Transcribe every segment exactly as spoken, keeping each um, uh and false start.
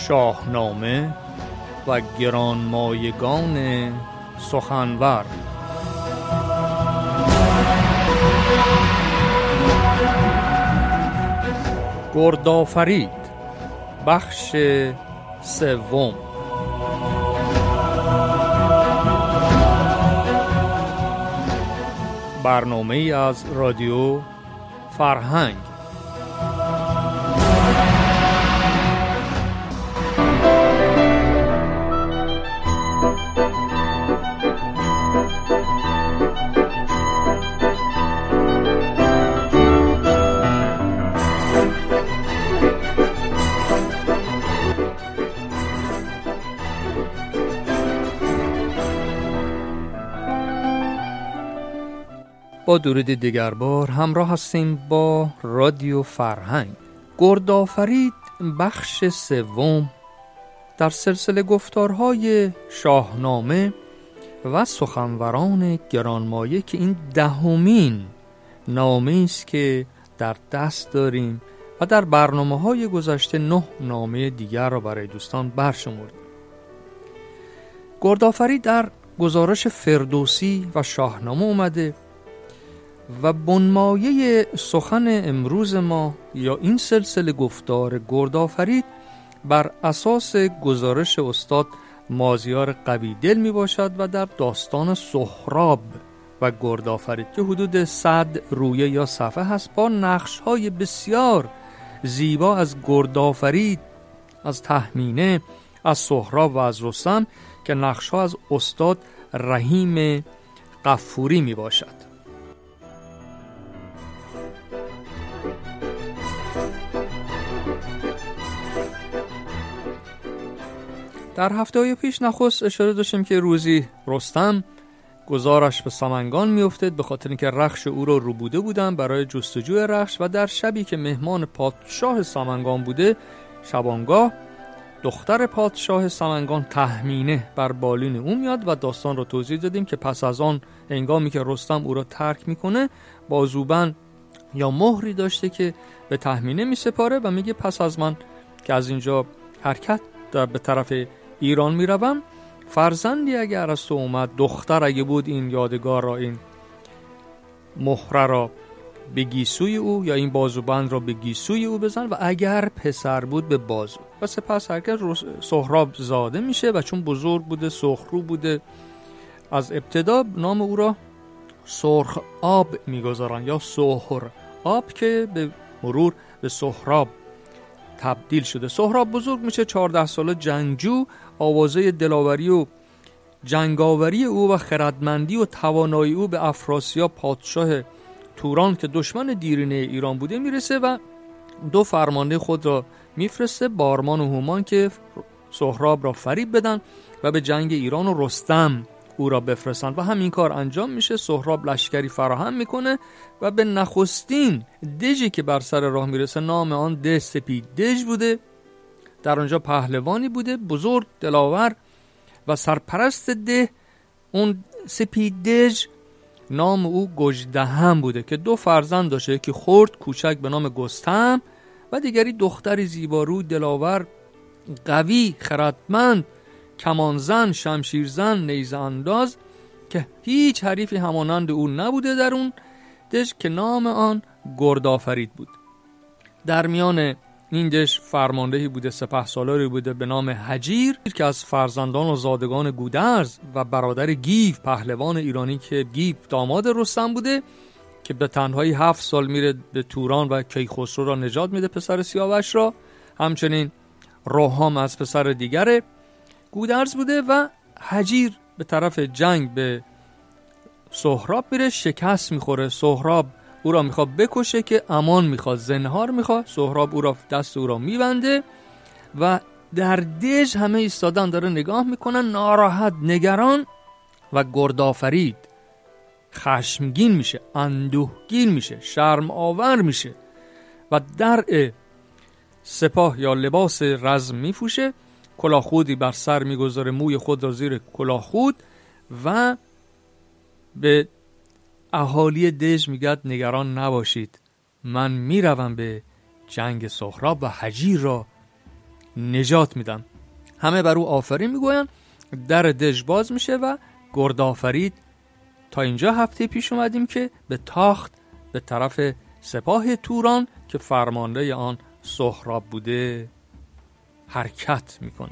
شاهنامه و گرانمایگان سخنور. گردآفرید بخش سوم. برنامه ای از رادیو فرهنگ. با درود دیگر بار همراه هستیم با رادیو فرهنگ. گردآفرید بخش سوم در سلسله گفتارهای شاهنامه و سخنوران گرانمایه که این دهمین نامه است که در دست داریم و در برنامه‌های گذشته نه نامه دیگر را برای دوستان برشمردیم. گردآفرید در گزارش فردوسی و شاهنامه اومده و بنمایه سخن امروز ما یا این سلسله گفتار گردآفرید بر اساس گزارش استاد مازیار قویدل می باشد و در داستان سهراب و گردآفرید که حدود صد رویه یا صفحه هست با نقش های بسیار زیبا از گردآفرید، از تهمینه، از سهراب و از رستم که نقش ها از استاد رحیم غفوری می باشد. در هفته پیش نخست اشاره داشتیم که روزی رستم گذارش به سمنگان میافتد به خاطر اینکه رخش او را ربوده بودن برای جستجوی رخش و در شبی که مهمان پادشاه سمنگان بوده شبانگاه دختر پادشاه سمنگان تهمینه بر بالین او میاد و داستان را توضیح دادیم که پس از آن هنگامی که رستم او را ترک میکنه بازوبند یا مهری داشته که به تهمینه میسپاره و میگه پس از من که از اینجا حرکت در به طرف ایران میروم فرزندی اگر از تو اومد، دختر اگه بود، این یادگار را، این مهره را به گیسوی او یا این بازوبند را به گیسوی او بزن و اگر پسر بود به بازو. و سپس هرکس سهراب زاده میشه و چون بزرگ بوده سرخرو بوده از ابتدا نام او را سرخ آب میگذارن یا سهر آب که به مرور به سهراب تبدیل شده. سهراب بزرگ میشه، چهارده ساله جنگجو، آوازه دلاوری و جنگاوری او و خردمندی و توانایی او به افراسیاب پادشاه توران که دشمن دیرینه ایران بوده میرسه و دو فرمانده خود را میفرسته، بارمان و هومان، که سهراب را فریب بدن و به جنگ ایران و رستم او را بفرستن و همین کار انجام میشه. سهراب لشکری فراهم میکنه و به نخستین دژی که بر سر راه میرسه نام آن ده سپید دژ بوده. در آنجا پهلوانی بوده بزرگ دلاور و سرپرست ده اون سپید دژ نام او گژدهم بوده که دو فرزند داشته، یکی خرد کوچک به نام گستهم و دیگری دختری زیبارو دلاور قوی خردمند کمانزن شمشیرزن نیزه انداز که هیچ حریفی همانند او نبوده در اون دژ که نام آن گردآفرید بود. در میان این دژ فرماندهی بوده سپهسالاری بوده به نام هجیر که از فرزندان و زادگان گودرز و برادر گیو پهلوان ایرانی که گیو داماد رستم بوده که به تنهایی هفت سال میره به توران و کیخسرو را نجات میده پسر سیاوش را. همچنین روحام از پسر دیگر گودرز بوده و هجیر به طرف جنگ به سهراب میره، شکست میخوره. سهراب او را میخواد بکشه که امان میخواد، زنهار میخواد. سهراب او را دست او را میبنده و در دژ همه ایستادن داره نگاه میکنن ناراحت نگران و گردآفرید خشمگین میشه، اندوهگین میشه، شرم آور میشه و درع سپاه یا لباس رزم میفوشه، کلاهخودی بر سر میگذاره، موی خود را زیر کلاهخود و به اهالی دژ میگه نگران نباشید، من میروم به جنگ سهراب و هجیر را نجات میدم. همه بر او آفرین میگوین. در دژ باز میشه و گرد آفرید تا اینجا هفته پیش اومدیم که به تاخت به طرف سپاه توران که فرمانده آن سهراب بوده حرکت میکنه.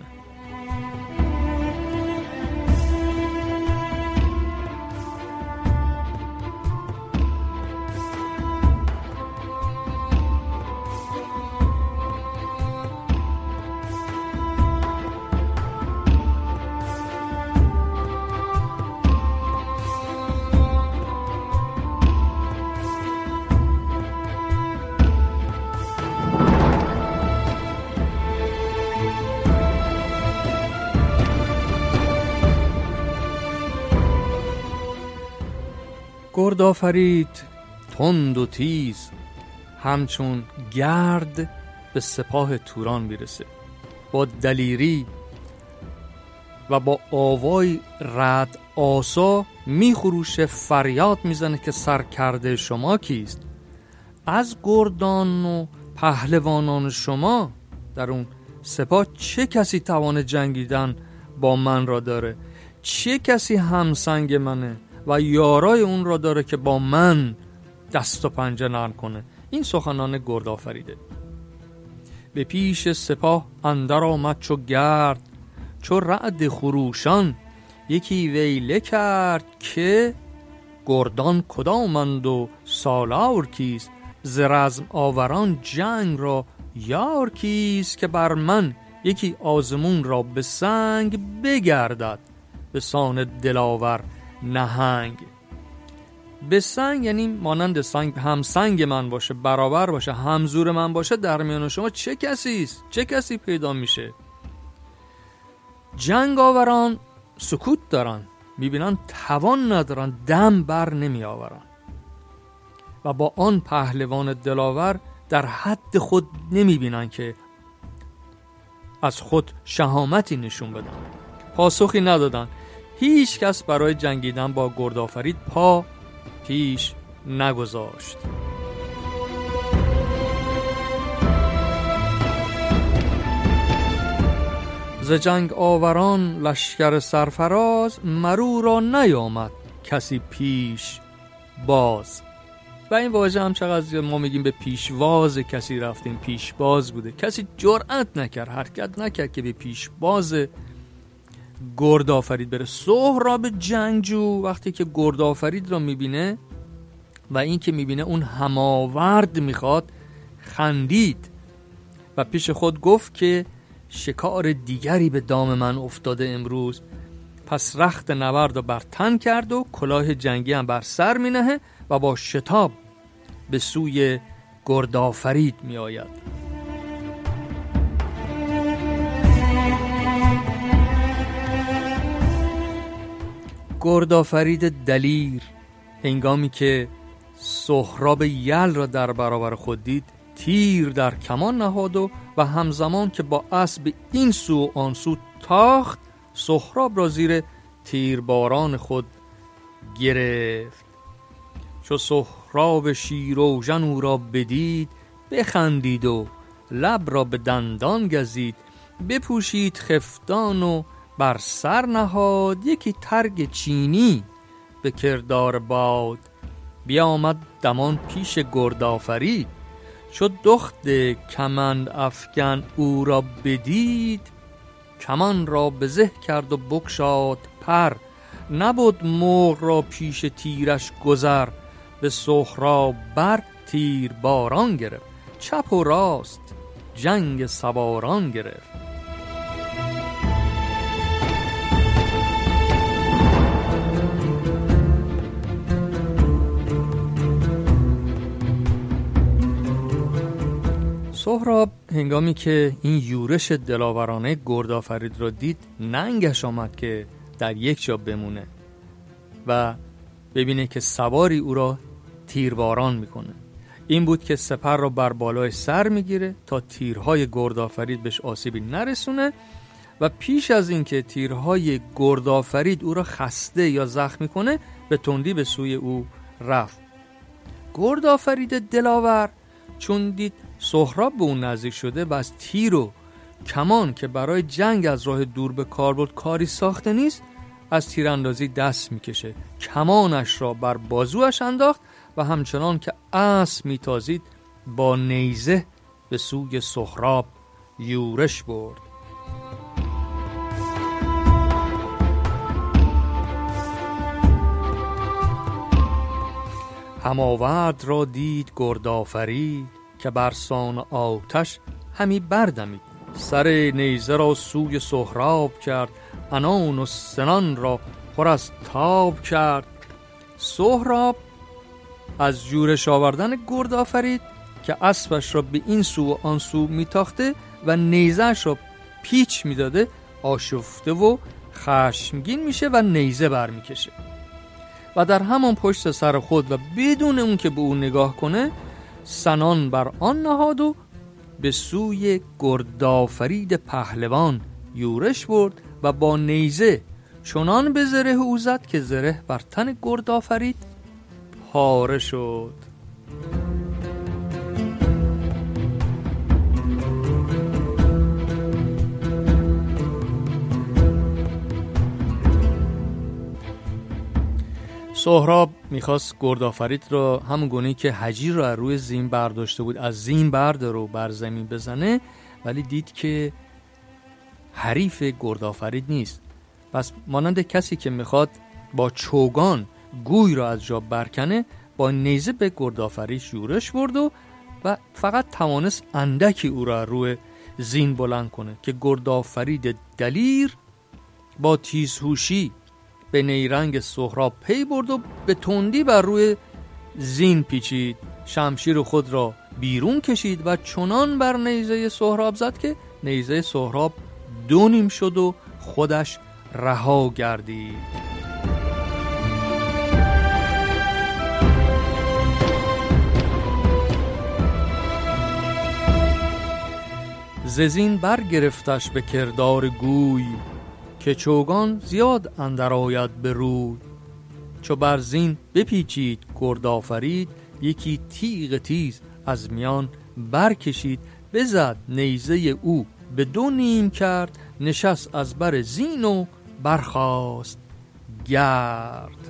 گرد آفرید تند و تیز همچون گرد به سپاه توران میرسه. با دلیری و با آوای رد آسا میخروشه، فریاد میزنه که سرکرده شما کیست؟ از گردان و پهلوانان شما در اون سپاه چه کسی توان جنگیدن با من را داره؟ چه کسی همسنگ منه و یارای اون را داره که با من دست و پنجه نرم کنه؟ این سخنان گرد آفریده. به پیش سپاه اندر آمد چو گرد، چو رعد خروشان یکی ویله کرد که گردان کدامند و سالار کیست؟ ز رزم آوران جنگ را یار کیست؟ که بر من یکی آزمون را به سنگ بگردد، به سان دلاور نهنگ. به سنگ یعنی مانند سنگ، هم سنگ من باشه، برابر باشه، همزور من باشه. در میان شما چه کسی است؟ چه کسی پیدا میشه؟ جنگ آوران سکوت دارن، میبینن توان ندارن، دم بر نمی آورن و با آن پهلوان دلاور در حد خود نمیبینن که از خود شهامتی نشون بدن. پاسخی ندادن. هیچ کس برای جنگیدن با گرد آفرید پا پیش نگذاشت. ز جنگ آوران لشکر سرفراز، مرو را نیامد کسی پیش باز. و این واژه هم چقدر ما میگیم به پیشواز کسی رفتیم، پیشباز بوده. کسی جرأت نکرد، حرکت نکرد که به پیشباز گرد آفرید بره. سهراب جنگجو وقتی که گرد آفرید را میبینه و این که میبینه اون هماورد میخواد، خندید و پیش خود گفت که شکار دیگری به دام من افتاده امروز. پس رخت نبرد رو بر تن کرد و کلاه جنگی هم بر سر مینهه و با شتاب به سوی گرد آفرید می آید. گرد آفرید دلیر هنگامی که سهراب یل را در برابر خود دید، تیر در کمان نهاد و و همزمان که با اسب این سو و آن سو تاخت، سهراب را زیر تیرباران خود گرفت. چو سهراب شیراوژن او را بدید، بخندید و لب را به دندان گزید. بپوشید خفتان و بر سر نهاد، یکی ترگ چینی به کردار باد. بیامد دمان پیش گرد آفرید، چو دخت کمند افکن او را بدید. کمان را به زه کرد و بگشاد پر، نبود مرغ را پیش تیرش گذر. به سهراب بر تیر باران گرفت، چپ و راست جنگ سواران گرفت. سهراب هنگامی که این یورش دلاورانه گرد آفرید را دید، ننگش آمد که در یک جا بمونه و ببینه که سواری او را تیرباران میکنه. این بود که سپر را بر بالای سر میگیره تا تیرهای گرد آفرید بهش آسیبی نرسونه و پیش از این که تیرهای گرد آفرید او را خسته یا زخمی کنه، به تندی به سوی او رفت. گرد آفرید دلاور چون دید سهراب به اون نزدیک شده و از تیر و کمان که برای جنگ از راه دور به کار برد کاری ساخته نیست، از تیراندازی دست میکشه. کمانش را بر بازوش انداخت و همچنان که اسب میتازید با نیزه به سوی سهراب یورش برد. هماورد را دید گردآفرید، که برسان آتش همی بردمید. سر نیزه را سوی سهراب کرد، عنان و سنان را پر از تاب کرد. سهراب از جورش آوردن گردآفرید که اسبش را به این سو و آن سو میتاخته و نیزهش را پیچ میداده آشفته و خشمگین میشه و نیزه برمیکشه و در همان پشت سر خود و بدون اون که به اون نگاه کنه سنان بر آن نهاد و به سوی گردآفرید پهلوان یورش برد و با نیزه چنان به زره او زد که زره بر تن گردآفرید پاره شد. سهراب میخواست گردآفرید را همون گونه‌ای که هجیر را روی زین برداشته بود از زین برداره و بر زمین بزنه، ولی دید که حریف گردآفرید نیست. پس مانند کسی که میخواد با چوگان گوی را از جا برکنه، با نیزه به گردآفرید یورش برد و, و فقط توانست اندکی او را روی زین بلند کنه که گردآفرید دلیر با تیزهوشی به نیرنگ سهراب پی برد و به تندی بر روی زین پیچید، شمشیر خود را بیرون کشید و چنان بر نیزه سهراب زد که نیزه سهراب دو نیم شد و خودش رها گردید. ز زین برگرفتش به کردار گوی، که چوگان زیاد اندر آید به روی. چو بر زین بپیچید گردآفرید، یکی تیغ تیز از میان برکشید. بزد نیزه او به دو نیم کرد، نشست از بر زین و برخاست گرد.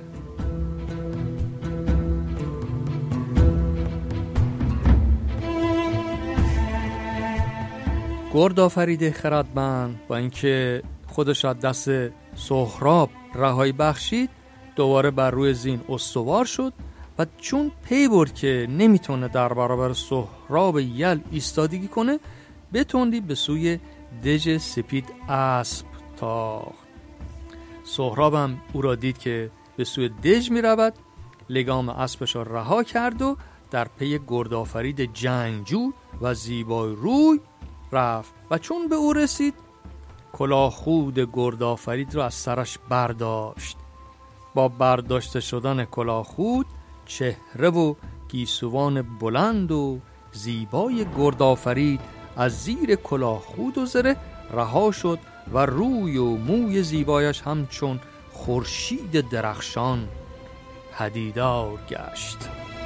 گردآفرید خردمند با اینکه خودش از دست سهراب رهایی بخشید، دوباره بر روی زین استوار شد و چون پی برد که نمیتونه در برابر سهراب یل ایستادگی کنه، به تندی به سوی دژ سپید اسب تاخت. سهراب هم او را دید که به سوی دژ می رود، لگام اسبش را رها کرد و در پی گردآفرید جنگجو و زیبای روی رفت و چون به او رسید کلاه خود گردآفرید را از سرش برداشت. با برداشته شدن کلاه خود چهره و گیسوان بلند و زیبای گردآفرید از زیر کلاه خود و زره رها شد و روی و موی زیبایش همچون خورشید درخشان پدیدار گشت.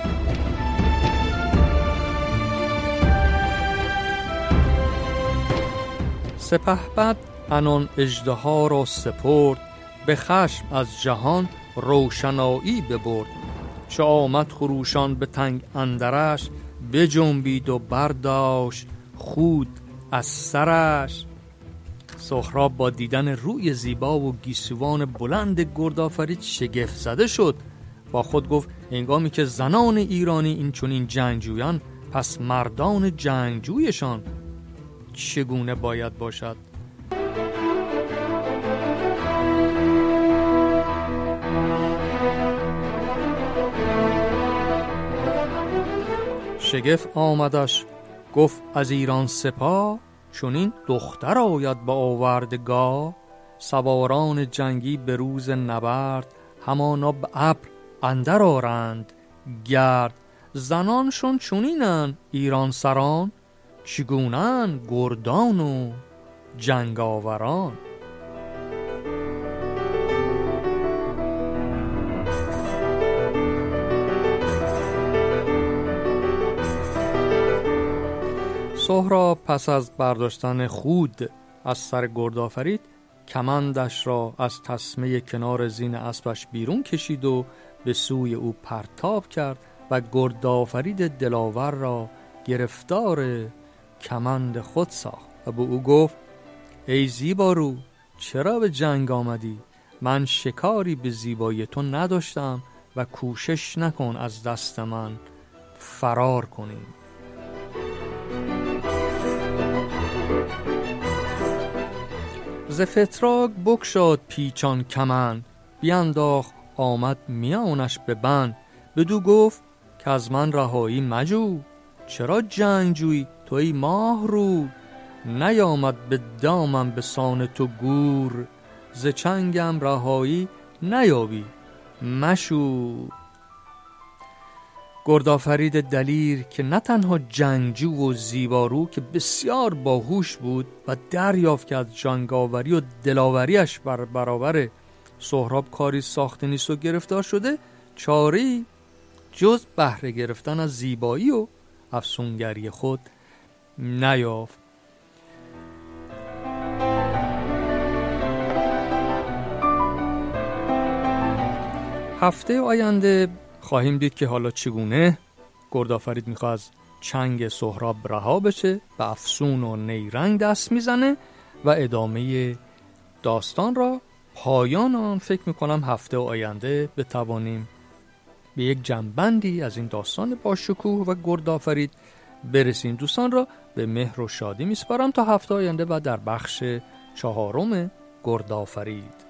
سپهبد عنان اژدها را سپرد، به خشم از جهان روشنایی ببرد. چو آمد خروشان به تنگ اندرش، بجنبید و برداشت خود از سرش. سهراب با دیدن روی زیبا و گیسوان بلند گردآفرید شگفت زده شد. با خود گفت هنگامی که زنان ایرانی این چنین جنگجویان، پس مردان جنگجویشان چگونه باید باشد؟ شگفت آمدش گفت از ایران سپاه، چونین دختر آید با آوردگاه. سواران جنگی به روز نبرد، همانا به ابر اندر آرند گرد. زنانشون چونینن ایران سران، چگونن گردان و جنگاوران. سهراب پس از برداشتن خود از سر گردآفرید کمندش را از تسمه کنار زین اسبش بیرون کشید و به سوی او پرتاب کرد و گردآفرید دلاور را گرفتار کمند خود ساخت و به او گفت ای زیبارو، چرا به جنگ آمدی؟ من شکاری به زیبایی تو نداشتم و کوشش نکن از دست من فرار کنی. ز فتراک بگشاد پیچان کمند، بینداخت آمد میانش به بند. بدو گفت که از من رهایی مجو، چرا جنگ جویی توی ماه رو؟ نیامد به دامم به سان تو گور، ز چنگم رهایی نیابی مشو. گردآفرید دلیر که نه تنها جنگجو و زیبارو که بسیار باهوش بود و دریافت که از جنگاوری و دلاوریش بر برابر سهراب کاری ساخته نیست و گرفتار شده، چاری جز بهره گرفتن از زیبایی و افسونگری خود نیافت. هفته آینده خواهیم دید که حالا چگونه گردآفرید میخواد از چنگ سهراب رها بشه، به افسون و نیرنگ دست میزنه و ادامه داستان را، پایان آن فکر میکنم هفته آینده بتوانیم به یک جنبندی از این داستان باشکوه و گردآفرید برسیم. دوستان را به مهر و شادی میسپارم تا هفته آینده و در بخش چهارم گردآفرید.